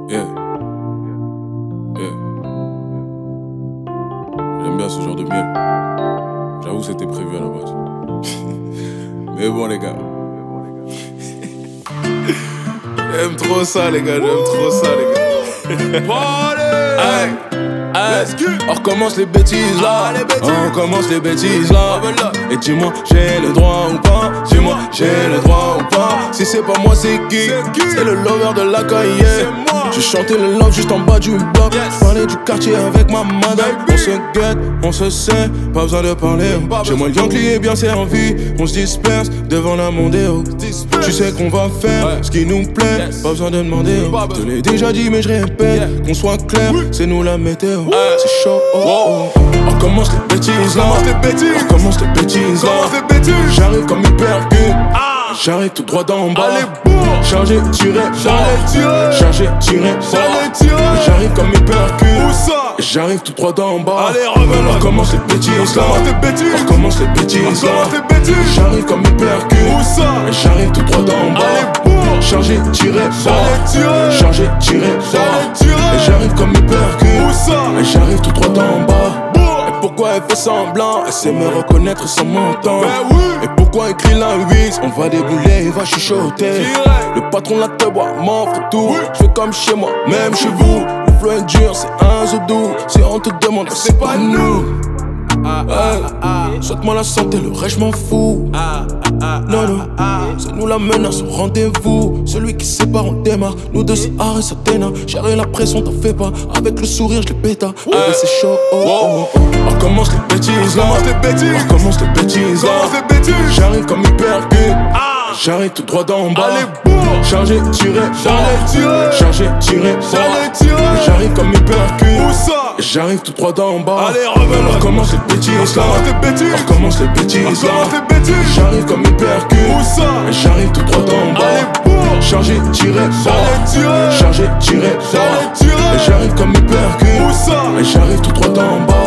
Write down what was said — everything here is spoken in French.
Yeah, yeah. J'aime bien ce genre de miel. J'avoue, c'était prévu à la base. Mais bon, les gars. J'aime trop ça, les gars. J'aime trop ça, les gars. Aïe, aïe. On recommence les bêtises là. On recommence les bêtises là. Et dis-moi, j'ai le droit ou pas? Dis-moi, j'ai le droit ou pas? Si c'est pas moi, c'est qui? C'est le lover de la cahier. J'ai chanté le love juste en bas du bloc. Parler du quartier avec ma madame. On se guette, on se sait, pas besoin de parler. Chez moi, le Yankee est bien servi. On se disperse devant la mondéo. Tu sais qu'on va faire ce qui nous plaît. Pas besoin de demander. Je te l'ai déjà dit, mais je répète. Qu'on soit clair, c'est nous la météo. C'est chaud. On recommence les bêtises là. On recommence les bêtises là. J'arrive comme hypercute. J'arrive tout droit d'en bas. Chargé, tiré, chargé, tiré, j'arrive comme hypercute. J'arrive tout droit d'en bas. On recommence les bêtises là. On recommence les bêtises là. J'arrive comme hypercute. J'arrive tout droit d'en bas. Chargé, tiré, chargé, tiré, j'arrive comme hypercute. J'arrive tout droit d'en bas. Pourquoi elle fait semblant? Elle sait me reconnaître sans m'entendre. Et pourquoi elle crie la 8? On va débouler, il va chuchoter. Le patron la te boit, m'offre tout. Je fais comme chez moi, même chez vous. Le flow est dur, c'est un zoudou. Si on te demande, c'est pas nous. Souhaite-moi la santé, le reste je m'en fous. Non, non, c'est nous la menace au rendez-vous. Celui qui sépare, on démarre. Nous deux, c'est arrêt, ça t'éna. Gérer la pression, t'en fais pas. Avec le sourire, je les péta. C'est chaud. On recommence les bêtises là. On recommence les bêtises là. J'arrive comme hypercute. J'arrive tout droit d'en bas. Chargé, tiré, chargé, tiré, j'arrive comme hypercute. J'arrive tout droit d'en bas. On recommence les bêtises là. On recommence les bêtises là. J'arrive comme hypercute. J'arrive tout droit d'en bas. Chargé, tiré, chargé, tiré, j'arrive comme hypercute. J'arrive tout droit d'en bas.